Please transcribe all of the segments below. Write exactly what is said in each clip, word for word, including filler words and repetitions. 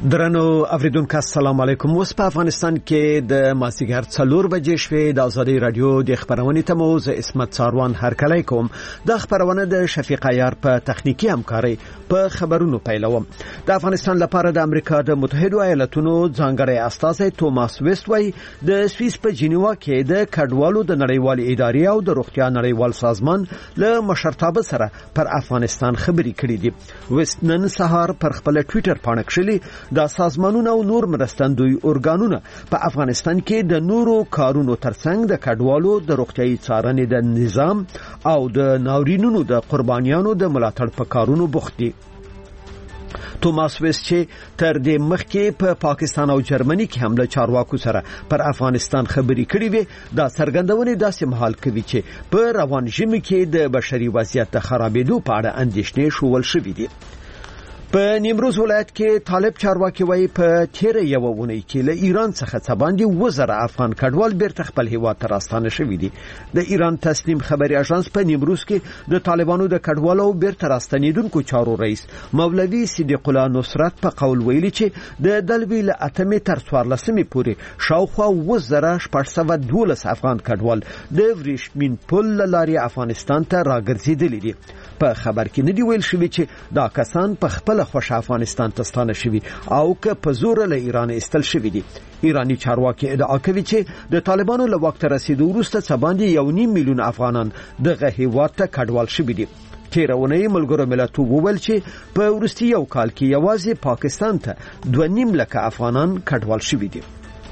درنو اوریدونکو السلام علیکم. اوس په افغانستان کې د مازیګر څلور بجې شوې د ازادي رادیو د خبرونې ته مو زه اسمت ساروان هرکلی کوم. د خبرونه د شفیق عیار په تخنیکی همکاري په خبرونو پیلوم. د افغانستان لپاره د امریکا د متحده ایالاتونو ځانګړی استازی توماس ویست وای د سویس په جنیوا کې د کډوالو د نړیوال ادارې او د روغتیا نړیوال سازمان له مشرتابه سره پر افغانستان خبري کړې دي. ویست نن سهار پر خپل ټوئیټر باندې کړلي د سازمانونو او نور مرستندوی ارګانونو په افغانستان کې د نورو کارونو ترڅنګ د کډوالو د روغتیايي څارنې د نظام او د ناورینونو د قربانیانو د ملاتړ په کارونو بوخت دي. توماس ویست چې تر دې مخکې په پا پاکستان او جرمني کې هم له چارواکو سره پر افغانستان خبري کړې وي دا څرګندونه داسې مهال کوي چې په روان ژمي کې د بشري وضعیت د خرابېدو په اړه اندېښنې شوول شوې دي. په نیمروز ولایت کې طالب چارواکي وایي په تیر یو ونی کې له ایران څخه څه باندې وزره افغان کډوال بیرته خپل هیواد ته راستانه شوي دي. د ایران تسنیم خبري اژانس په نیمروز کې د طالبانو د کډوالو بیرته راستنیدونکو چارو رئیس مولوي صدیق الله نصرت په قول ویلي چې د دلوي له اتمې تر څوارلسمې پورې شاوخوا وزره شپږ سوه دولس افغان کډوال د ورېښمین پل له لارې افغانستان ته راګرځېدلي دي. په خبر کې ندی ویل شوی چې دا کسان په خپل خوښ افغانستان ته ستانه شوي او که په زور له ایران استل شوي دي. ایرانی چارواکي ادعا کوي چې د طالبانو له وخت رسیدو وروسته څه باندې یو نیم میلیون افغانان دغه هیواد ته کډوال شوي دي. تیرونه ملګرو ملتونو وویل چې په وروستي یو کال کې یوازې پاکستان ته دوه نیم لکه افغانان کډوال شوي دي.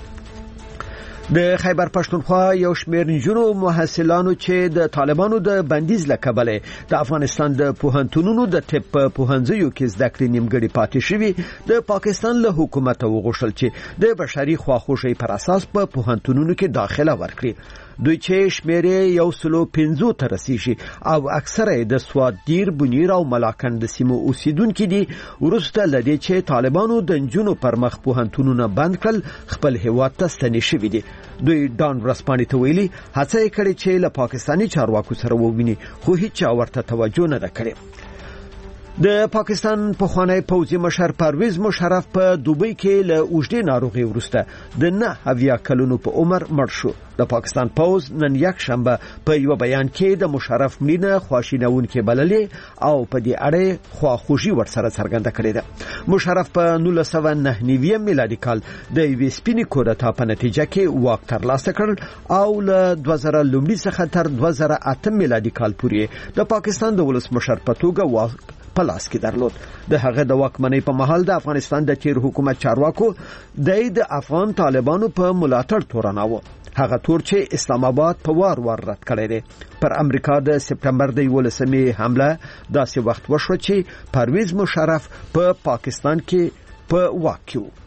د خیبر پښتونخوا یو شمېر نجونو محصلانو چې د طالبانو د بندیز له کبله د افغانستان د پوهنتونونو د طب په پوهنځیو کې زده کړې نیمګړې پاتې شوي د پاکستان له حکومت وغوښتل چې د بشري خواخوږۍ پر اساس په پوهنتونونو کې داخله ورکړي. دوی چې شمېرې یو سلو پنځو ته رسیږي او اکثره د سوادیر بنیر او ملاکنډ د سیمو اوسیدونکو دي. وروسته لدې چې طالبانو د نجونو پر مخ پوهنتونونه بند کړل خپل هیواد ته ستنې شوي دي. دوی ډان ورسپانې ته ویلي هڅه یې کړې چې له پاکستاني چارواکو سره وویني خو هیڅ ورته توجه نه ده کړې. د پاکستان پخوانی پوځي مشر پرویز مشرف په دوبۍ کې له اوږدې ناروغۍ وروسته د نه اویا کلونو په عمر مړ شو. د پاکستان پوځ نن یک شنبه په یو بیان کې د مشرف مړینه خواشینونکې بللې او په دې اړه خواخوږي ورسره څرګنده کړې ده. مشرف په نولس سوه نهه نوي میلادي کال د یوې سپینې کودتا په نتیجه کې واک ترلاسه کړ او له دوه زره لومړي څخه تر دوه زره اته میلادي کال پورې د پاکستان د ولسمشر په توګه واک په لاس کې درلود. د هغه د واکمنۍ په مهال د افغانستان د تیر حکومت چارواکو د افغان طالبانو په ملاتړ تورناوه. هغه تور چې اسلام آباد په وار وار رد کړی دی. پر امریکا د سپټمبر د یولسمې حمله داسې وخت وشو چې پرویز مشرف په پا پاکستان کې په واک کې و.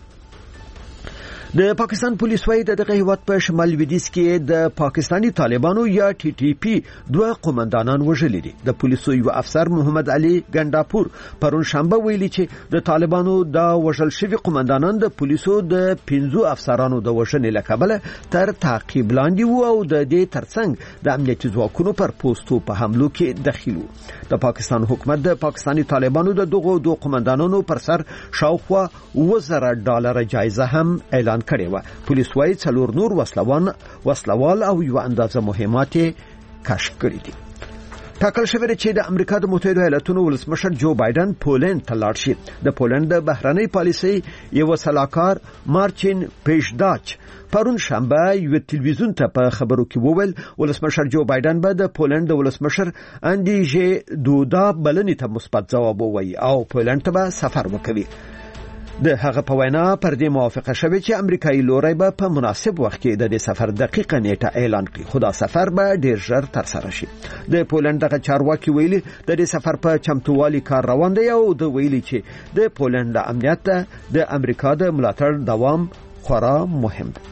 د پاکستان پولیس وايي د دغه هیواد په شمال لویدیځ کې د پاکستانی طالبانو یا ټي ټي پی دوه قومندانان وژلي دي. د پولیسو یو افسر محمد علي ګنداپور پرون شنبه ویلي چې د طالبانو دا وژل شوي قومندانان د پولیسو د پنځو افسرانو د وژنې له کبله تر تعقیب لاندې وو او د دې ترڅنګ د امنیتي ځواکونو پر پوسټو په حملو کې دخیل وو. د پاکستان حکومت د پاکستانی طالبانو د دغو دوه قومندانانو پر سر شاوخوا اووه زره ډالر جایزه هم اعلان کړی و. پولیس وايي څلور نور وسلوان وسلوال او یو اندازه مهمات کشف کړي دي. ټاکل شوی چې د امریکا د متحده ایالاتونو ولسمشر جو بایدن پولند ته لاړ شي. د پولند د بهرنۍ پالیسۍ یو سلاکار مارچین پیشداچ پرون شنبه یو تلویزیون ته په خبرو کې وویل ولسمشر جو بایدن به د پولند د ولسمشر اندیژې دودا بلنې ته مثبت ځواب ووایي او پولند ته به سفر وکړي. د هغه په وینا پر دې موافقه شوه چې امریکایي لوري به په مناسب وخت کې د دې سفر دقیقه نیټه اعلان کړي. خو دا سفر به ډیر ژر تر سره شي. د پولند دغه چارواکي ویلي د دې سفر په چمتووالي کار روان دی او د ویلي چې د پولند د امنیت د امریکا د ملاتړ دوام خورا مهم دی.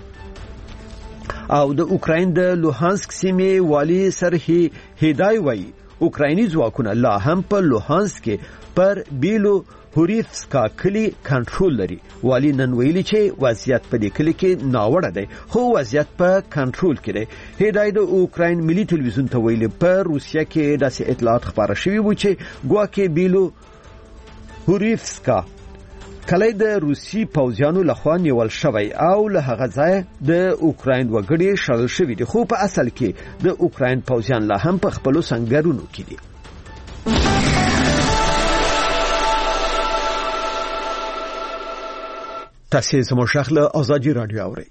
او د اوکراین د لوهانسک سیمې والی سرهی هدای وایي اوکرایني ځواکونه لا هم په لوهانسک کې پر بیلو هوریفسکا کلی کنټرول لري. والی نن ویلي چې وضعیت په دې کلی کې ناوړه دی خو وضعیت په کنټرول کې دی. هدایت د اوکراین ملي تلویزیون ته ویلي په روسیه کې داسې اطلاعات خبره شوي وو چې ګواکې بیلو هوریفسکا کله د روسي پوځیانو لخوا نیول شوی او له هغه ځای د اوکراین وګړي شړل شوی دي، خو په اصل کې د اوکراین پوځیان لا هم په خپل سنگرونو کې دي. تاسو زموږ شخله آزادی رادیو اورئ.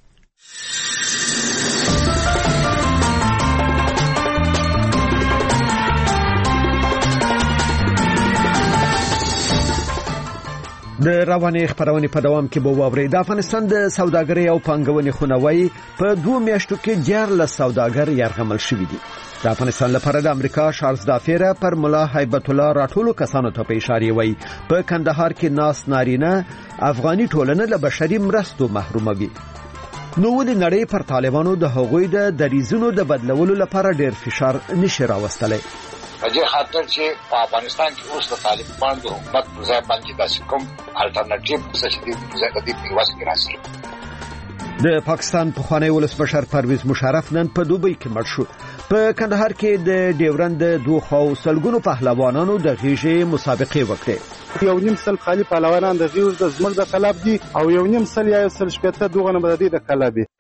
د رواني خبرونه په دوام کې به واوري. د افغانستان د سوداګرۍ او پانګونې خونوي په دوه میاشتو کې دیارلس سوداګر یرغمل شوي دي. د افغانستان لپاره د امریکا شارلز دافیر پر ملا هیبت الله راټولو کسانو ته په اشاره وی په کندهار کې ناس نارینه افغاني ټولنه له بشري مرستو محروموي. نو ولې نړۍ پر طالبانو د هغوی د دریزونو د بدلولو لپاره ډیر فشار نشي راوستلی؟ اجه خاطر چې په افغانستان کې اوس د طالبانو د حکومت پر ځای باندې د کوم الټرنیټیو څه چې د ځای د پیواز کې راسي. د پاکستان پخوانی ولسمشر پرویز مشرف نن په دوبۍ کې مړ شو. په کندهار کې د ډیورند دوه خو سلګونو پهلوانانو د غیږې مسابقې وکړې. یو نیم سل خالي پهلوانان د غیږ د زمر د کلاب دي او یو نیم سل یا سل شپته دوغه نه بددي د کلاب دي.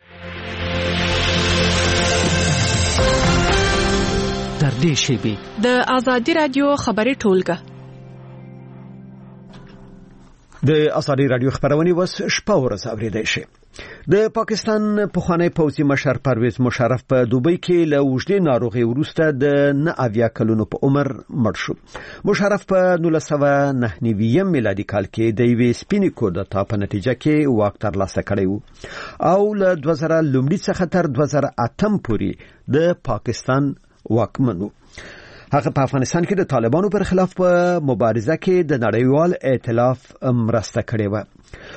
تر دې شی د آزادی رادیو خبري ټولګه د آزادی رادیو خبرونه وس شپه ورځ اوریدای شي. د پاکستان پخوانی پوځي مشر پرویز مشرف په دوبۍ کې له وژدې ناروغي وروسته د نه اویا کلونو په عمر مړ شو. مشرف په نولس سوه نهه نوي میلادي کال کې د یوې سپینې کودتا په نتیجه کې واک ترلاسه کړی و او له دوه زره لومړي څخه تر دوه زره اتم پورې د پاکستان واکمنو. هغه په افغانستان کې د طالبانو پر خلاف په مبارزه کې د نړیوال ائتلاف مرسته کړې و.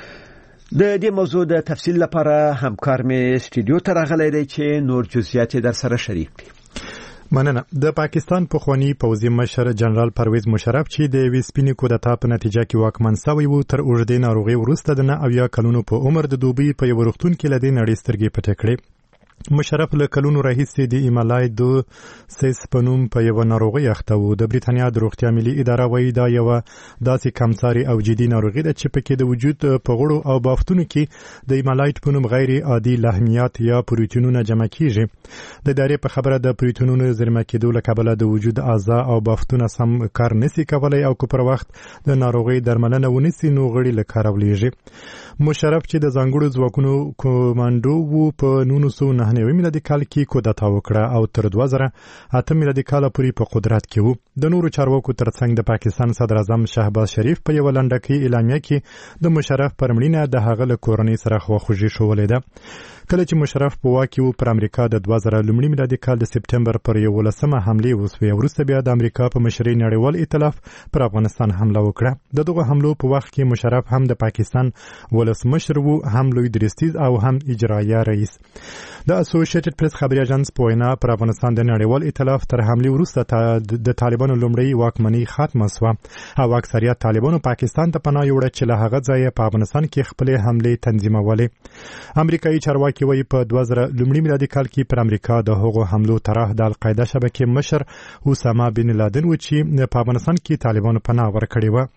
د دې موضوع د تفصیل لپاره همکار مې استودیو ته راغلی دی چې نور جزئیات در سره شریک کړي. مننه. د پاکستان پخوانی پوځي مشر جنرال پرویز مشرف چې د وی سپینې کودتا په نتیجه کې واکمن شوی و تر اوږدې ناروغي وروسته د نه اویا کلونو په عمر د دوبۍ په یو روغتون کې لدې نړۍ سترګې پټې کړې. مشرف له کلونو راهیسې د ایمالای دو سیس په نوم په یو ناروغي اخته و. د بریتانیا د روغتیا ملي اداره وایي دا یو داسې کمساري او جدي ناروغي ده چې پکې د وجود په غړو او بافتونو کې د ایمالایت په نوم غیر عادي لحمیات یا پروتینونه جمع کیږي. د ادارې په خبره د پروتینونو زیرمه کېدو له کبله د وجود اعضا او بافتونه سم کار نشي کولای او که پر وخت د ناروغي درملنه ونیسي نو غړي له کاره ولیږي. مشرف چې د ځانګړو ځواکونو کمانډو وو په نولس سوه نهه نوي میلادي کال کې کودتا وکړه او تر دوه زره اته میلادي کال پورې په قدرت کې وو. د نورو چارواکو ترڅنګ د پاکستان صدر اعظم شهباز شریف په یو لنډکي اعلامیه کې د مشرف پر مړینه د هغه له کورنۍ سره خواخوږي شولې ده. کله چې مشرف په واک کې وو پر امریکا د دوه زره لومړي میلادي کال د سپټمبر پر یولسمه حمله وسوه. وروسته بیا د امریکا په مشرۍ نړیوال ائتلاف پر افغانستان حمله وکړه. د دغه حملو په وخت کې مشرف هم د پاکستان ولسمشر وو، هم لوی درستیز او هم اجرایه رئیس. د اسوسییټډ پریس خبري اژانس په وینا پر افغانستان د نړیوال ائتلاف تر حمله وروسته د طالبانو لومړی واکمنۍ ختمه شوه او اکثریت طالبانو پاکستان ته پناه یوړه چې له هغه ځایه په افغانستان کې خپل حمله تنظیمولې. امریکایي چارواکي وایي په دوه زره لومړي میلادي کال کې پر امریکا د هغو حملو طرح د القاعده شبکې مشر اسامه بن لادن و چې په افغانستان کې طالبانو پناه ورکړې و.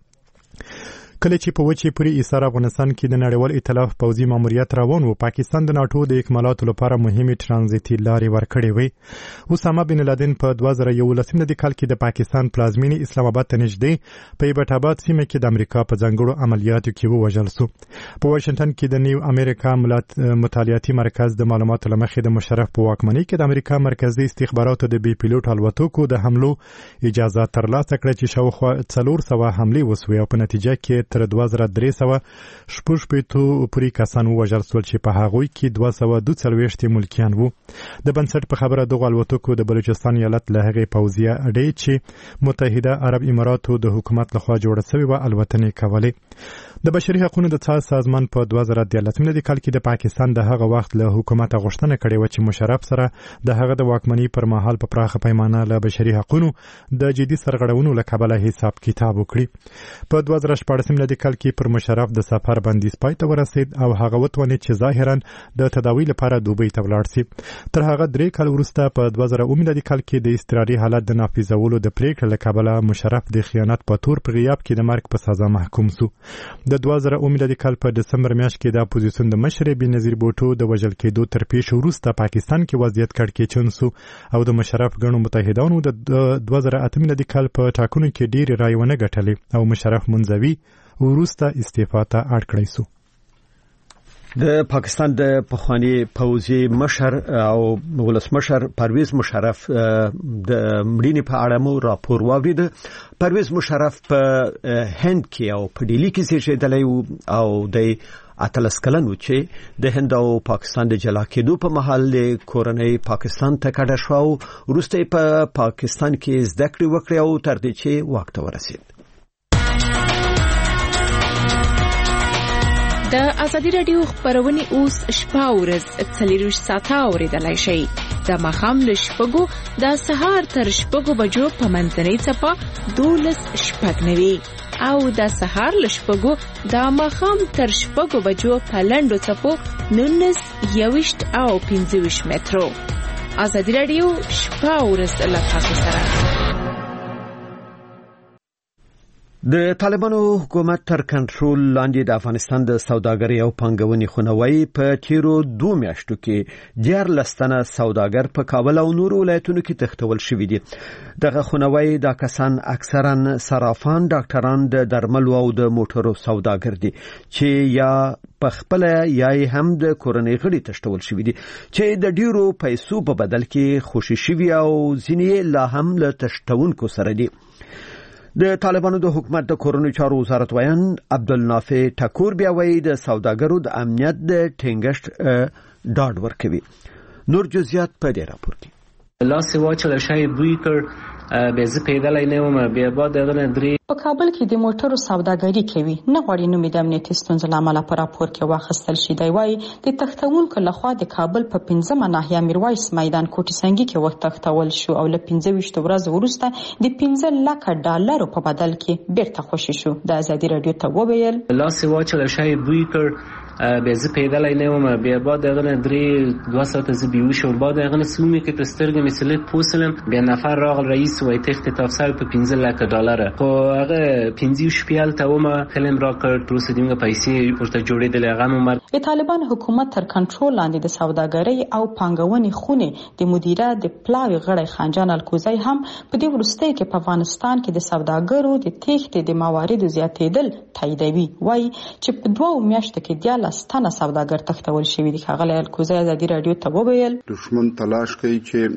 کله چې په وچې پورې ایسار افغانستان کې د نړیوال ائتلاف پوځي ماموریت روان و، پاکستان د ناتو د اکمالاتو لپاره مهمه ترانزیتي لارې ورکړې وې. اسامه بن لادن په دوه زره یولس میلادي کال کې د پاکستان پلازمینې اسلام آباد ته نږدې په ایبټ آباد سیمه کې د امریکا په ځانګړو عملیاتو کې ووژل شو. په واشنگټن کې د نیو امریکا مطالعاتي مرکز د معلوماتو لمخې د مشرف په واکمنۍ کې د امریکا مرکزي استخباراتو د بي پیلوټ الوتکو د حملو اجازه ترلاسه کړه چې شاوخوا څلور سوه حملې وسوې او په نتیجه کې تر دوه زره درې سوه شپږ شپېتو پورې کسان ووژل شول چې په هغوی کې دوه سوه دوه څلوېښت ملکیان وو. د بنسټ په خبره دغو الوتکو د بلوچستان ایالت له هغې پوځي اډې چې متحده عرب اماراتو د حکومت لخوا جوړه شوې وه الوتنې کولې. د بشري حقوقو د څار سازمان په دوه زره دیارلس میلادي کال کې د پاکستان د هغه وخت له حکومت غوښتنه کړې وه چې مشرف سره د هغه د واکمنۍ پر مهال په پراخه پیمانه له بشري حقوقو د جدي سرغړونو له کبله حساب کتاب وکړي. په دوه زره شپاړس میلادي کال کې پر مشرف د سفر بندیز پای ته ورسید او هغه وتوانید چې ظاهرا د تداوی لپاره دوبۍ ته ولاړ شي. تر هغه درې کال وروسته په دوه زره میلادي کال کې د اضطراري حالت د نافذولو د پریکړې له کبله مشرف د خیانت په تور په غیاب کې د مرګ په سزا محکوم شو. د دوه زره میلادي کال په دسمبر میاشت کې د اپوزیسیون د مشر بنظیر بوټو د وژل کېدو تر پیښو وروسته پاکستان کې وضعیت کړکېچن شو او د مشرف ګڼو متحدانو د دوه زره اته میلادي کال په ټاکنو کې ډېرې رایې ونه ګټلې او مشرف منځوي وروسته استعفا ته اړ کړی شو. د پاکستان د پخوانی پوځي مشر او ولسمشر پرویز مشرف د مړینې په اړه مو راپور واورید. پرویز مشرف په هند کې او په ډیلی کې زیږیدلی او د اتلس کلن و چې د هند او پاکستان د جلا کېدو په مهال د کورنۍ پاکستان ته کډه شو او وروسته په پاکستان کې زده کړې وکړې او تر دې چې واک ته ورسید. د ازادي رادیو خبرونه اوس شپه ورځ څلور ساعته اوریدلای شي. د مخام له شپږو د سهار تر شپږو بجو په منځنۍ څپه دولس شپږ نوي او د سهار له شپږو د مخام تر شپږو بجو په لنډو څپو نونس یوشت او پنځه ویشت مترو. ازادي رادیو شپه ورځ له تاسو سره. د طالبانو حکومت تر کنټرول لاندې د افغانستان د سوداګرۍ او پانګونې خونوي په تیرو دوه میاشتو کې ډیر لستنه سوداګر په کابل او نور ولایتونو کې تختول شوي دي. دغه خونوي دا کسان اکثرا صرافان، ډاکټران، د درملو او د موټرو سوداګر دي چې یا په خپل یا هم د کورنۍ غړي تشتول شوي دي چې د ډیرو پیسو په بدل کې خوشي شوي او ځینې لا هم له تشتونکو سره دي. د طالبانو د حکومت د کورنۍ چارو وزارت ویان عبدالنافع ټکور بیا وایي د سوداګرو د امنیت د ټینګښت ډاډ ورکوي. نور جزئیات په دې راپور کې. لاس واچل شي بوی کړ به زه پیدلای نه وم بیا بعد دغه درې په کابل کې د موټرو سوداګري کوي نه غواړي نو د امنیتي ستونزو لامل په راپور کې واخیستل شي. دی وايي د تختونکو لخوا د کابل په پنځمه ناحیه میرویس میدان کوټي سنگي کې وخت تختول شو او له پنځه ویشت ورځې وروسته د پنځه لک ډالر په بدل کې بیرته خوشي شو. د ازادي رادیو ته وویل لاس واچل شي بوی کړ به زه پیدلای نه وم بیا بعد دغه درې دوه ساعت ز بیوش او بعد دغه سومي کې پرسترګ مثله پوسلم بیا نفر راغل رئیس وای تخت تفصیل په پنځه لک ډالر خو هغه پنځه شپیل ته ومه کلم را کړ پروسیدینګ پیسې ورته جوړېدل. هغه مر د طالبان حکومت تر کنټرول لاندې د سوداګرۍ او پانګونې خونه د مدیره د پلاوی غړی خانجان الکوزی هم په دې ورسته کې په افغانستان کې د سوداګرو د تخت د مواردو زیاتېدل تاییدوي. وای چې په دوه میاشتو کې د ستنه سوداګر تختول شوی دي. هغه الکوزی ازادي رادیو ته وویل دشمن تلاش کوي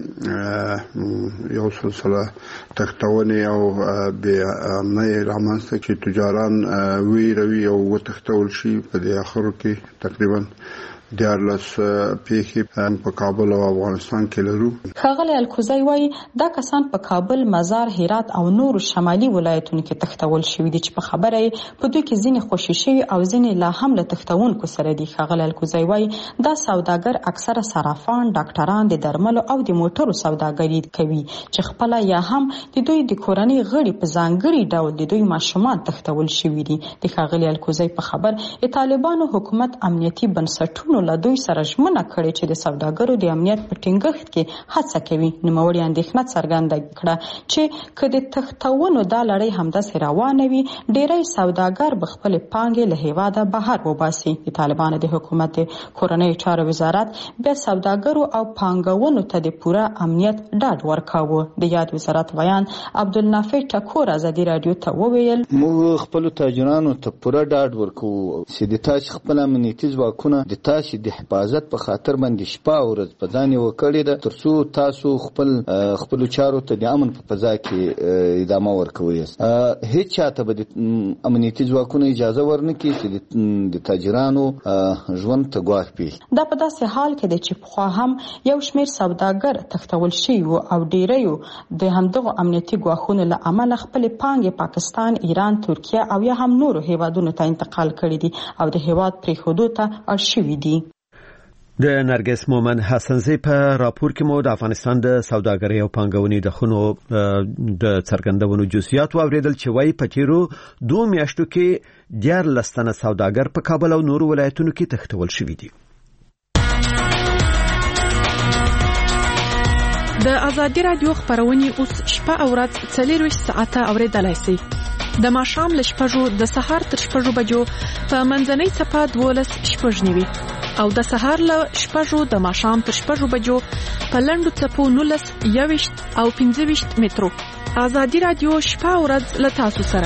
چې یو سلسله تختونه او به نه رامنځته کې تجاران ویروي او وتختول شي. په دې اخر کې تقریبا دیارلس پیښې په کابل او افغانستان کې لرو. ښاغلی الکوزی وایي دا کسان په کابل، مزار، هرات او نورو شمالي ولایتونو کې تختول شوي دي چې په خبره یې په دوی کې ځینې خوشي شوي او ځینې لا هم له تختونکو سره دي. ښاغلی الکوزی وایي دا سوداګر اکثره صرافان، ډاکټران، د درملو او د موټرو سوداګري کوي چې خپله یا هم د دوی د کورنۍ غړي په ځانګړي ډول د دوی ماشومان تختول شوي دي. د ښاغلي الکوزی په خبر د طالبانو حکومت امنیتي بنسټونو له دوی سره ژمنه کړې چې د سوداګرو د امنیت په ټینګښت کې هڅه کوي. نوموړي اندېښنه څرګنده کړه چې که د تختونو دا لړۍ همداسې روانه وي ډېری سوداګر به خپلې پانګې له هېواده بهر وباسي. د طالبانو د حکومت د کورنیو چارو وزارت بیا سوداګرو او پانګونو ته د پوره امنیت ډاډ ورکاوه. د یاد وزارت ویان عبدالنافع ټکور ازادي رادیو ته وویل موږ خپل تاجرانو ته پوره ډاډ ورکوو چې د تاسو خپل امنیتي ځواکونه د تاسو د حفاظت په خاطر باندې شپه او ورځ په ځان وکړي ده ترڅو تاسو خپل خپل چارو ته د امن په فضا کې ادامه ورکوي. هیڅ چاته به د امنیتي ځواکونو اجازه ورنکړي چې د تاجرانو ژوند ته ګواښ پیښ. دا په داسې حال کې دی چې پخوا هم یو شمېر سوداګر تختول شوي وو او ډېریو د همدغو امنیتي ګواښونو له امله خپلې پانګې پاکستان، ایران، ترکیه او یا هم نورو هیوادونو ته انتقال کړي دي او د هیواد پرېښودو ته اړ شوي دي. د نرګس مومن حسنزی په راپور کې مو د افغانستان د سوداګرۍ او پانګونې د خونو د څرګندونو جزئیات واوریدل چې وايي په تیرو دوه میاشتو کې ډیر لستنه سوداګر په کابل او نورو ولایتونو کې تښتول شوي دي. د ازادي رادیو خبرونه اوس شپه او ورځ څلور ساعته اوریدلای شئ. د ماښام له شپږو د سهار تر شپږو بجو په منځنۍ څپه دولس شپږ نیوي او د سهار له شپږو د ماښام تر شپږو بجو په لنډو څپو نولس یويشت او پنځه ویشت مترو. ازادي رادیو شپه او ورځ له تاسو سره.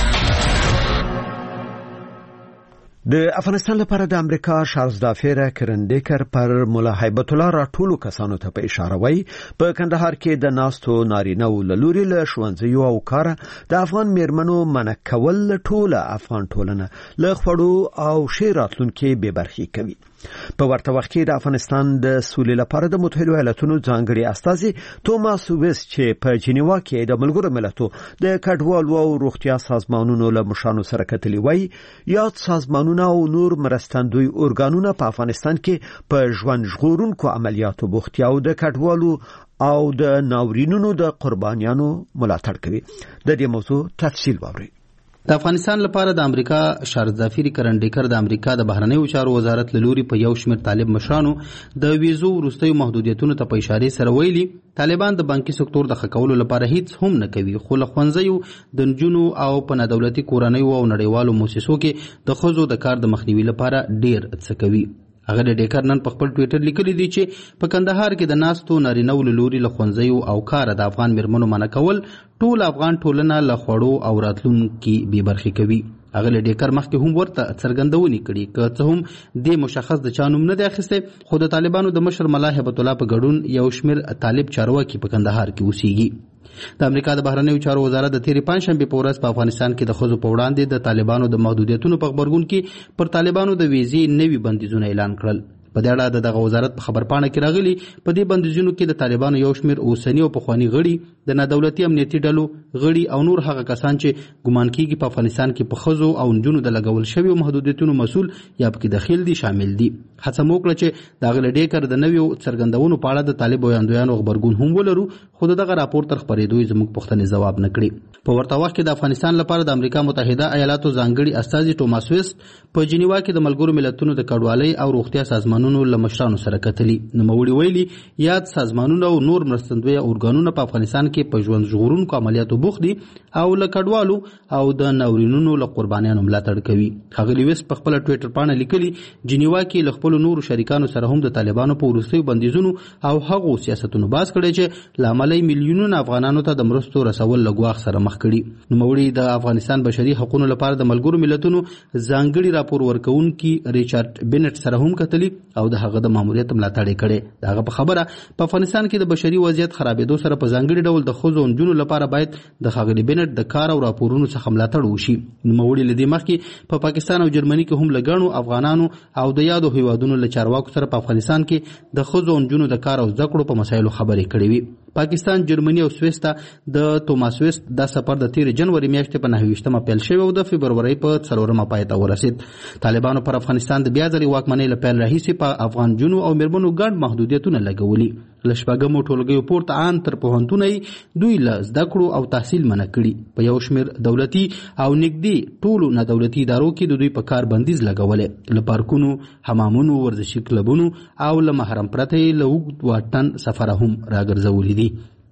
د افغانستان لپاره د امریکا شارزدافیر کرندیکر پر مولا هیبت الله راټولو کسانو ته په اشاره وای په کندهار کې د ناستو نارینه او لوري له ښوونځیو او کار د افغان میرمنو منع کول ټوله افغان ټولنه له خړو او شیراتلونکو به برخې کوي. په ورته وخت کې د افغانستان د سولې لپاره د متحده ایالاتونو ځانګړي استازي توماس ویس چې په جنیوا کې د ملګرو ملتونو د کډوالو او روغتیا سازمانونو له مشرانو سره کتلي وای یاد سازمانونه او نور مرستندوی ارګانونه په افغانستان کې په ژوند ژغورونکو عملیاتو بوختیا او د کډوالو او د ناورینونو د قربانیانو ملاتړ کوي. د دې موضوع تفصیل واورئ. د افغانستان لپاره د امریکا شارزدافیر کرندیکر د امریکا د بهرنیو چارو وزارت له لوري په یو شمېر طالب مشرانو د ویزو وروستیو محدودیتونو ته په اشاره سره ویلي طالبان د بانکي سکتور د ښه کولو لپاره هیڅ هم نه کوي، خو له ښوونځیو د نجونو او په نادولتي کورنیو او نړیوالو مؤسسو کې د ښځو د کار د مخنیوي لپاره ډیر څه کوي. هغه د ډیکر نن په خپل ټویټر لیکلي دی چې په کندهار کې د ناستو نارینه‌و له لوري له ښوونځیو او کار د افغان میرمنو منع کول ټول افغان ټولنه له خوړو او راتلونکو بې برخې کوي. هغه له ډیکر مخکې هم ورته څرګندونې کړي که څه هم د مشخص د چانوم نه دی اخیسته، خو د طالبانو د مشر ملا هیبت الله په ګډون یو شمېر طالب چارواکي په کندهار کې اوسېږي. د امریکا د بهرنیو چارو وزارت د تیرې پنځشنبې په ورځ په افغانستان کې د ښځو په وړاندې د طالبانو د محدودیتونو په خبرګون کې پر طالبانو د ویزې نوي بندیزونه اعلان کړل. په دې اړه د دغه وزارت په خبرپاڼه کې راغلي په دې بندیزونو کې د طالبانو یو شمېر اوسنی او پخوانی غړي، د نادولتي امنیتي ډلو غړي او نور هغه کسان چې ګمان کیږي په افغانستان کې په ښځو او نجونو د لګول شویو محدودیتونو مسؤل یا پکې دخیل دي شامل دي. هڅه مو وکړه چې د هغه له ډیکر د نویو څرګندونو په اړه د طالب وړاندویانو خبرګون هم ولرو، خو دغه راپور تر خپرېدو زموږ پوښتنې ځواب نه کړي. په ورته وخت کې د افغانستان لپاره د امریکا متحده ایالاتو ځانګړي استازي توماس ویس په جنیوا کې د ملګرو ملتونو د کډوالۍ او روغتیا سازمانونو له مشرانو سره کتلي. نوموړي ویلي یاد سازمانونه او نور مرستندوی ارګانونه په افغانستان کې په ژوند ژغورونکو عملیاتو بوخت دي او له کډوالو او د ناورینونو له قربانیانو ملاتړ کوي. ښاغلي ویس په خپل ټویټر باندې لیکلي جنیوا کې له خپل نورو شریکانو سره هم د طالبانو په وروستیو بندیزونو او هغو سیاستونو باز کړي چې لامل میلیونونو افغانانو ته د مرستو رسول لګواخ سره مخ کړي. نوموړي د افغانستان بشري حقوقو لپاره د ملګرو ملتونو ځانګړي راپور ورکونکي ریچارډ بینټ سره هم کتلي او د هغه د ماموریت ملاتړ کړي. دغه په خبره په افغانستان کې د بشري وضعیت خرابېدو سره په ځانګړي ډول د ښځو او نجونو لپاره باید د ښاغلي بینټ د کار او راپورونو څخه ملاتړ وشي. نوموړي له دې مخکې په پاکستان او جرمني کې هم لګڼو افغانانو او د یادو هیوادونو له چارواکو سره په افغانستان کې د ښځو او نجونو د کار او زده کړو په مسایلو خبرې کړې وي. پاکستان، جرمني او سویس ته د توماس ویس د سفر د تیر جنوري میاشتې په نهه ویشتمه پیل شوی او د فبرورۍ په څلورمه پای ته ورسید. طالبانو پر افغانستان د بیا ځلې واکمنۍ له پیل راهیسې په افغان جنو او میرمنو ګڼ محدودیتونه لګولي. له شپږمو ټولګیو پورته ان تر پوهنتونه دوی له زده کړو او تحصیل منع کړي. په یو شمېر دولتي او نږدې ټولو نادولتي ادارو کې د دوی په کار بندیز لګولې. له پارکونو، حمامونو، ورزشي کلبونو او له محرم پرته له اوږد واټن سفره هم راګرځولي دي.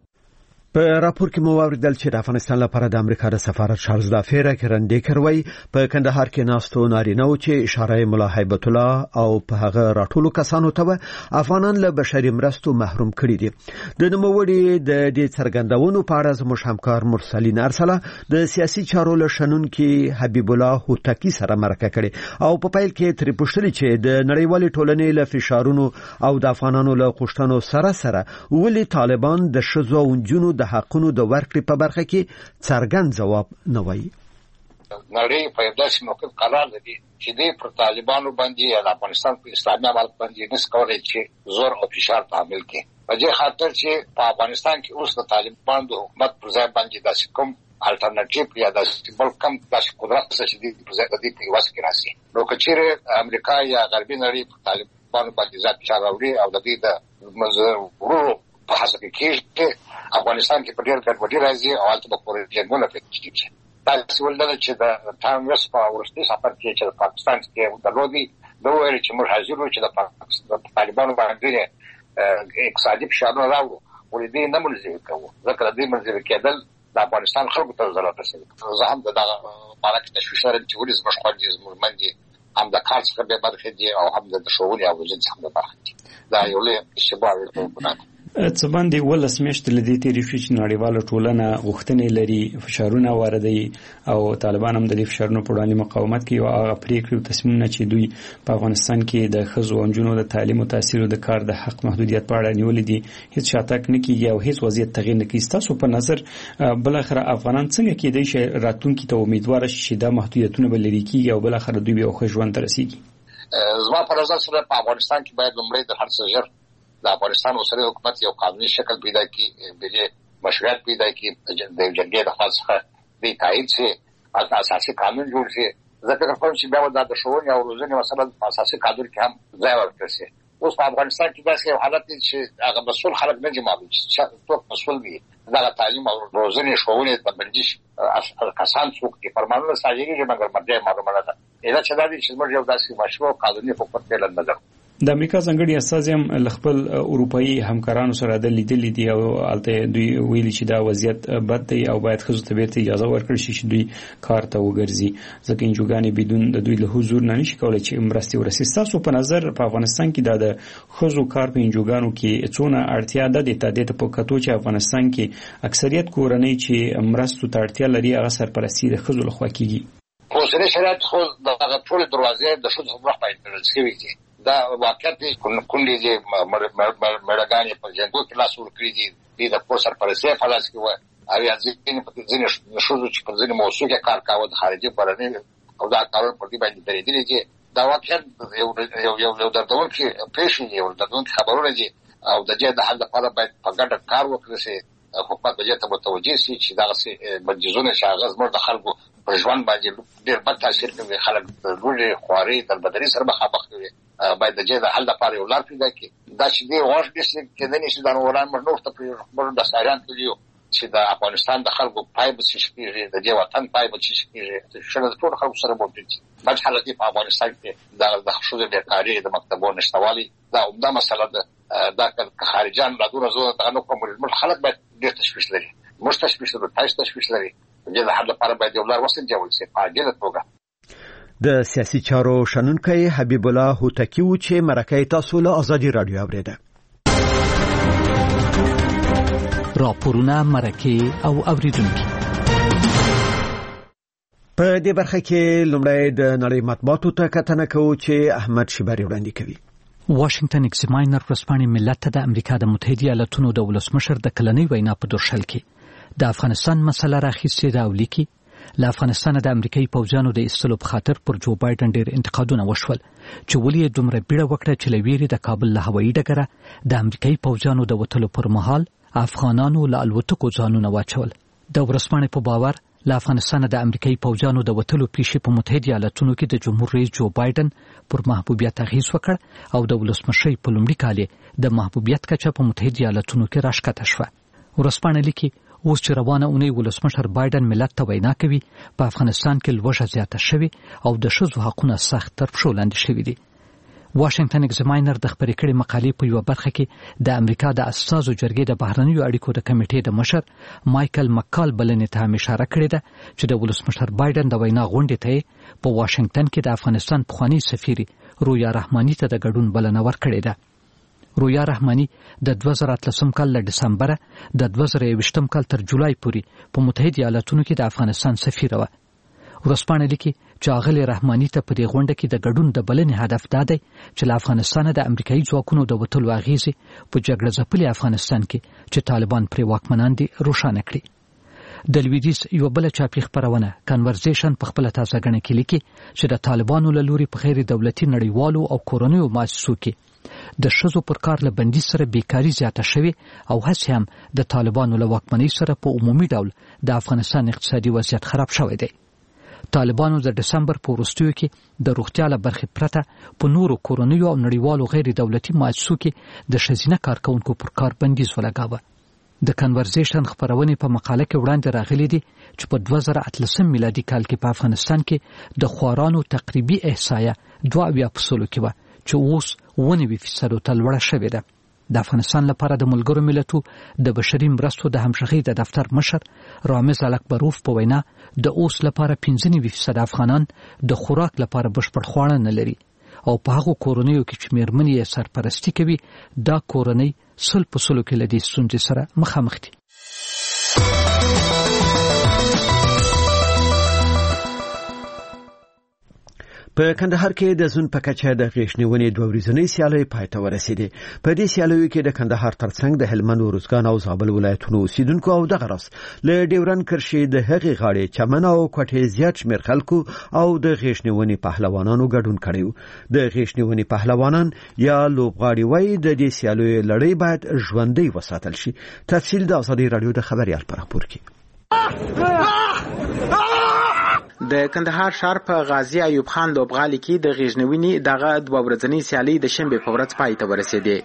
په راپور کې مو واوریدل چې د افغانستان لپاره د امریکا د سفارت شارزدافیر کرندیکر وای په کندهار کې ناستو نارینه او چې اشاره مولا هیبت الله او په هغه راټولو کسانو ته افغانان له بشري مرستو محروم کړي دي. د نوموړي د دې څرګندونو په اړه زموږ همکار مرسلین ارسله د سیاسي چارو له شنونکي حبیب الله هوتکی سره مرکه کړې او په پیل کې ترې پوښتنه چې د نړیوالې ټولنې له فشارونو او د افغانانو له غوښتنو سره سره ولې طالبان د ښځو او نجونو د حقونو د ورکړې په برخه کې څرګند ځواب نه وایي. نړۍ په داسې موقف قرار لري چې د پر طالبانو باندې یا د افغانستان په اسلامي امارت باندې نس کولای چې زور او فشار تعامل کوي. په دې خاطر چې په افغانستان کې اوس د طالبانو د حکومت پر ځای باندې داسې کوم الټرنیټیو یا داسې بل کوم داسې قدرت چې د پر ځای د دې په واسطه کې راسي. نو که چیرې امریکا یا غربي نړۍ په طالب طالبانو باندې ځات فشار راوړي او د دې د مزورو په حساب کې چې افغانستان کې په ډېر ګډوډي راځي او هلته به پورې جنګونه پېښېږي. تاسو ولدل چې د کانګرس په ورستي سفر کې چې پاکستان کې درلودي نو ویل چې موږ حاضر وو چې د طالبانو باندې اقتصادي فشارونه راوړو ولې دې نه منځوي کوو ځکه دې منځوي کېدل د افغانستان خلکو ته ضرر رسوي. زه هم دغه مالک تشویش لرم چې ولې زموږ خوندې زموږ مندي هم د کار څخه به برخه دي او هم د شغل او د څخه به برخه دي. دا یو لوی اشتباه دی. څه باندې ولس میشت لدی تیری شو چې نړیواله ټولنه غوښتنې لري فشارونه واردوي او طالبان هم د دې فشارونو په وړاندې مقاومت کوي او هغه پریکړې او تصمیمونه چې دوی په افغانستان کې د ښځو او نجونو د تعلیم او تحصیل او د کار د حق محدودیت په اړه نیولې دي هیڅ شاتګ نه کیږي او هیڅ وضعیت تغیر نه کوي. تاسو په نظر بل اخر افغانان څنګه کېدای شي راتلونکي ته امیدوار شي د محدودیتونو بل لري کیږي او بل اخر دوی به خو ژوند ترسيږي؟ زما په نظر سره په افغانستان کې باید لومړی د هر څه ژر د افغانستان اوسنی حکومت یو قانوني شکل پیدا کړي بلې مشروعیت پیدا کړي د جرګې د خاصه د تایید شي اساسي قانون جوړ شي. ځکه کوم چې بیا د ښوونې او روزنې مثلا په اساسي قانون کې هم ځای ورکړي شي. اوس په افغانستان کې داسې یو حالت دی چې هغه مسؤل خلک نه دي معلوم چې څوک مسؤل دي دغه تعلیم او روزنې ښوونې د بندیش کسان څوک دي فرمانونه صادریږي مګر مده معلومه نه ده. دا چې دا دي چې موږ یو داسې مشروع قانوني حکومت پیل نه لرو. د امریکا ځنګړي استازي هم خپل اروپאי همکارانو سره د لیدلې دي او البته دوی ویلي چې دا وضعیت بد دی او باید خزو ته بیرته اجازه ورکړي شي چې دوی کار ته وګرځي ځکه انجوګانې بدون د دوی له حضور نه نشي کولای چې مرستي ورسي. تاسو په نظر په افغانستان کې د خزو کار په انجوګانو کې څونه اړتیا ده د تادیت په کتو چې افغانستان کې اکثریت کورنۍ چې مرستو ته اړتیا لري هغه سرپرستی د خزو لخوا کیږي؟ اوسنی شرایط خو دغه ټول دروازې د شذ حکومت په اړه شوي دي. دا واقعیت کونډې چې مړګانې په جنګو کې لاس ورکړي دي د پور سرپرستی فلاس کې و او یا ځینې په ځینې شوزو چې په ځینې موضوع کې کار کاوه د خارجي پرنې او دا کارونه په دې باندې درېدلي دي. دا واقعیت یو یو یو دردونکي پیښې دي او دردونکي خبرونه دي او د دې د حل لپاره باید په ګډه کار وکړي شي. حکومت به ته متوجه شي چې دا څه بندیزونه چې هغه زموږ د خلکو په ژوند باندې ډېر بد تاثیر کوي. خلک د لوړې خوارۍ تر بدري سره مخامخ کوي. باید د دې د حل لپاره یو لار پیدا کړي. دا چې دی غوښ دي چې د نشي د نوران موږ ته په د ساریان کلیو چې د افغانستان د خلکو پای به شي کېږي د دې وطن پای به شي کېږي چې د ټول خلکو سره موجود دي. بل حالت په افغانستان کې د د خصوصي د کاری د مکتبونو نشټوالي دا عمده مسله ده. دا که خارجان لا دونه زو د نو کوم خلک باید ډېر تشویش لري. موږ تشویش لرو تاسو تشویش لري. د دې حل لپاره باید یو لار وسنجول شي په عاجله توګه. د سیاسي چارو شنونکي حبیب الله هوتکی و چې مرکه تاسو له ازادي رادیو اوریده. راپورونه مرکه او اوریدونکو په دې برخه کې لومړی د نړۍ مطبوعاتو ته کتنه کوو چې احمد شبری وړاندې کوي. واشنگټن ایکزاماینر ورځپاڼې ملت ته د امریکا د متحده ایالاتونو د ولسمشر د کلنۍ وینا په درشل کې د افغانستان مسله راخیستې ده او لیکي له افغانستان د امریکایي پوځیانو د ایستلو په خاطر پر جو بایدن ډېر انتقادونه وشول چې ولې دومره بیړه وکړه چې له ویرې د کابل له هوایي ډګره د امریکایي پوځیانو د وتلو پر مهال افغانانو له الوتکو ځانونه واچول. د ورځپاڼې په باور له افغانستان د امریکایي پوځیانو د وتلو پیښې په متحده ایالاتونو کې د جمهور رئیس جو بایدن پر محبوبیت اغیز وکړ او د ولسمشر په لومړي کال د محبوبیت کچه په متحده ایالاتونو کې راښکته شوه. ورځپاڼه لیکي اوس چې روانه اونۍ ولسمشر بایدن ملت ته وینا کوي په افغانستان کې لوږه زیاته شوې او د ښځو حقونه سخت تر پښو لاندې شوي دي. واشنگټن ایکزاماینر د خبرې کړې مقالې په یو برخه کې د امریکا د اساسو جرګې د بهرنیو اړیکو د کمیټې د مشر مایکل مکال بلنې ته هم اشاره کړې ده چې د ولسمشر بایدن د وینا غونډې ته په واشنگټن کې د افغانستان پخوانی سفیر رویا رحماني ته د ګډون بلنه ورکړې ده. رویا رحماني د دوه زره اتلسم کال له دسمبر د دوه زره یوویشتم کال تر جولای پورې په متحده ایالاتونو کې د افغانستان سفیر و. ورځپاڼه لیکي چې اغلې رحماني ته په دې غونډه کې د ګډون د بلنې هدف دا دی چې له افغانستان د امریکایي ځواکونو د وتلو اغیزې په جګړه ځپلي افغانستان کې چې طالبان پرې واکمنان دي روښانه کړي. د لویدیځ یو بل چاپی خبرونه کنورزیشن په خپل تازه غنه کې لیکي چې د طالبانو له لوري په غیر دولتي نړیوالو او کورنیو مؤسسو کې د ښځو پر کار له بندي سره بیکاری زیاته شوې او هڅې هم د طالبانو له واکمنۍ سره په عمومي ډول د افغانستان اقتصادي وضعیت خراب شوی دی. طالبانو د دسمبر په وروستیو کې د روغتیا له برخې پرته په نورو کورنیو او نړیوالو غیر دولتي مؤسسو کې د ښځینه کارکونکو پر کار بندیز ولګاوه. د کنورزیشن خبرونې په مقاله کې وړاندې راغلي دي چې په دوه زره اتلسم میلادي کال کې په افغانستان کې د خوارانو تقریبي احصایه دوه اویا په سلو کې وه چې اوس اوه نوي فیصدو ته لوړه شوې ده. د افغانستان لپاره د ملګرو ملتو د بشري مرستو د همغږۍ د دفتر مشر رامز الکبروف په وینا د اوس لپاره پنځه نوي فیصد افغانان د خوراک لپاره بشپړ خواړه نه لري او په هغو کورنیو کې چې میرمنې یې سرپرستي کوي دا کورنۍ سل په سلو کې له دې ستونزې سره مخامخ دي. په کندهار کې د زون په کچه د غیشنیونې دوه ورځنۍ سیالۍ پای ته ورسېدې. په دې سیالیو کې د کندهار ترڅنګ د هلمند، ارزګان او زابل ولایتونو اوسیدونکو او دغه راس له ډیورن کرښې د هغې غاړې چمن او کوټې زیات شمېر خلکو او د غیشنیونې پهلوانانو ګډون کړی و. د غیشنیونې پهلوانان یا لوبغاړي وایي د دې سیالیو لړۍ باید ژوندۍ وساتل شي. تفصیل د ازادي رادیو د خبريال په راپور کې. د کندهار ښار په غازی ایوب خان لوبغالي کې د غیژنوینې دغه دوه ورځنۍ سیالۍ د شنبې په ورځ پای ته ورسېدې.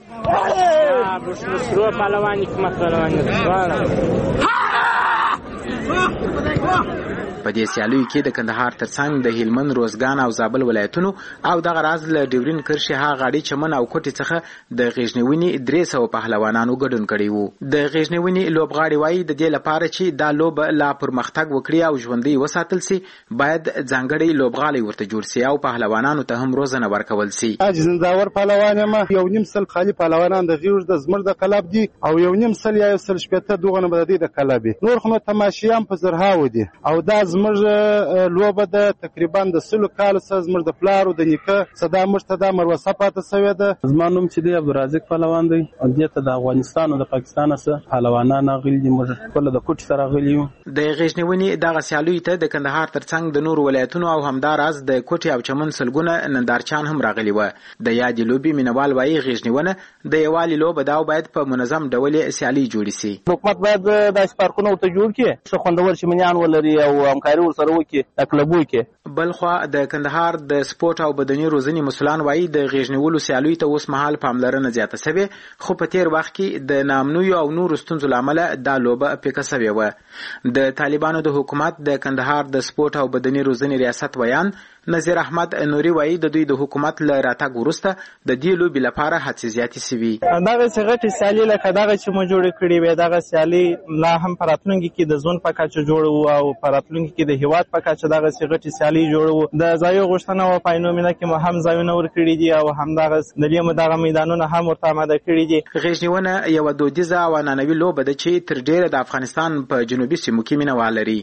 په دې سیالیو کې د کندهار ترڅنګ د هلمند، روزګان او زابل ولایتونو او دغه راز له ډیورین کرښې ها غاړي چمن او کوټې څخه د غیژنوینې درې سوه پهلوانانو ګډون کړی وو. د غیژنوینې لوبغاړي وایي د دې لپاره چې دا لوبه لا پرمختګ وکړي او ژوندۍ وساتل سي باید ځانګړی لوبغاړي ورته جوړ سي او پهلوانانو ته هم روزنه ورکول سي. زنداور پهلوان ما یو نیم سل خالي پهلوانان د غیوز د زمر د کلب دي او یو نیم سل یا سل شپته دوغه نه بدی د کلب نور خو تماشیان په زرهاو دي او دا زمر لوبه د تقریبا د سلو کال څخه زمر د پلارو د نیکه صدا مرتضی مروسه پاتې سوی ده. زمانوم چې دی عبدالرازق پهلوان دی او دته د افغانستان او د پاکستان سره پهلوانان غلي دي موږ خپل د کوټ سره غلي یو. د غیژنونې دغه سیالیو ته د کندهار ترڅنګ د نور ولایتونو او همدار از د کوټ او چمن سلګونه نندارچان هم راغلي و. د یادې لوبي مینوال وایي غیژنونه د یوالي لوبه دا باید په منظم ډول سیالي جوړ شي. حکومت باید د سپارکونو ته جوړ کړي څو خوندور شمنیان ولري او همکاري سره وکي اکلبو کې. بلخوا د کندهار د سپورت او بدني روزنې مسولان وایي د غیژنولو سیالیو ته اوس مهال پاملرنه زیاته شوه خو په تیر وخت کې د نامنوي او نور ستونزو لامل دا لوبه پیکه شوه و. د طالبانو د حکومت د کندهار د سپورت او بدني روزنې ریاست ویان نظیر احمد نوري وایي د دوی د حکومت له راتګ وروسته د دې لوبې لپاره هڅې زیاتې شوي. دغه څنګه سیالي لکه دغه چې مو جوړ کړی وي دغه سیالي لا هم پراتلونکي کې د زون په کچه جوړو او پراتلونکي کې د هیواد په کچه دغه څنګه سیالي جوړو. د ځایو غوښتنه او پاینومینه کې مو هم ځایونه ور کړی دي او هم دغه د لیمو دغه میدانونه هم ورته آماده کړی دي. غیژنونه یو دودیزه او ننوي لوبه ده چې تر ډیره د افغانستان په جنوبي سیمو کې مینوال لري.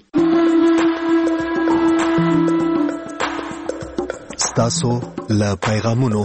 تاسو له پیغامونو.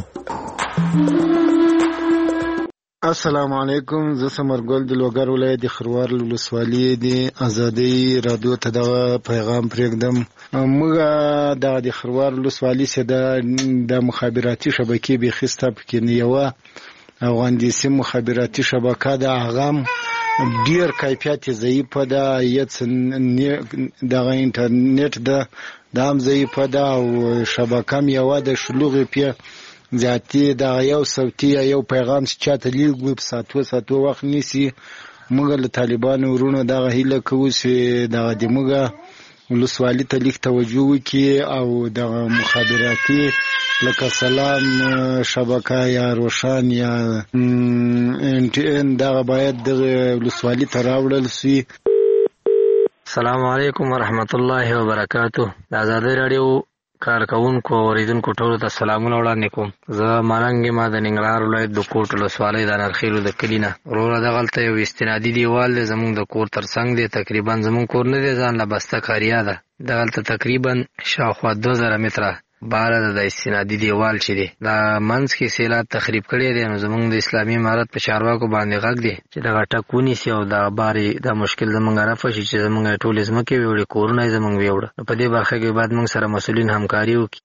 السلام علیکم، زه سمرګل د لوګر ولایت خروار ولسوالۍ دی ازادي رادیو ته دا پیغام پرېږدم. موږ د خروار ولسوالۍ سره د مخابراتي شبکې به خسته پکې یو افغانستان مخابراتي شبکه د اغام ډیر کیفیت ضعیف ده یت د انټرنیټ ده دام ضعیفه ده او شبکه یو د شلوغې په ذاتی د یو صوتي یو پیغام چې چاته لیږو په ساتو ساتو وخت نیسي. موږ له طالبانو ورونو دغه هیله کوو چې دغه د موږ ولسوالۍ ته لیک توجه وکړي او دغه مخابراتي لکه سلام شبکه یا روشن یا ان ټي ان دغه باید دغه ولسوالۍ ته راوړل شي. السلام علیکم ورحمت الله وبرکاتہ. د ازادي رادیو کارکونکو او اوریدونکو ټولو ته سلامونه وړاندې کوم. زه مارنګ ما د ننګرهار ولایت د کوټ ولسوالۍ د نرخیلو د کلینه وروره دغلته یو استنادي دیوال دی زموږ د کور ترڅنګ دی. تقریبا زموږ کور نه دی ځان له بسته کاریا ده. دغلته تقریبا شاوخوا دوه زره متره باره د استنادي دیوال چې دی دا منځ کې سیلاب تخریب کړی دی. نو زموږ د اسلامي امارت په چارواکو باندې غږ دی چې دغه ټک ونیسي او د بارې د مشکل زموږ رفع شي چې زموږ ټولې ځمکې ویوړي کورونه یې زموږ ویوړه. نو په دې برخه کې باید موږ سره مسؤلین همکاري وکړي.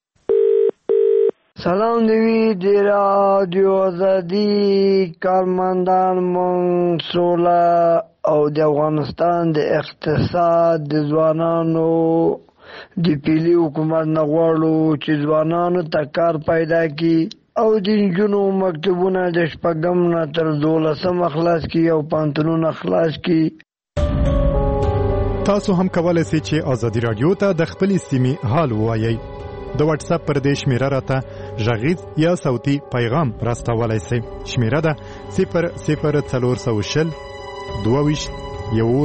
سلام دوی د رادیو ازادي کارمندان مونږ سوله او د افغانستان د اقتصاد د ځوانانو د پیلي حکومت نه غواړو چې ځوانانو ته کار پیدا کړي او د نجونو مکتبونه د شپږم نه تر دولسم خلاص کړي او پوهنتونونه خلاص کړي. تاسو هم کولای شئ چې ازادي رادیو ته د خپل سیمې حال ووایئ. د واتس اپ پر دې شمیره راته غږیز یا صوتي پیغام راستولای شئ. شمیره ده صفر صفر څلور سوه شل دوه ویشت یو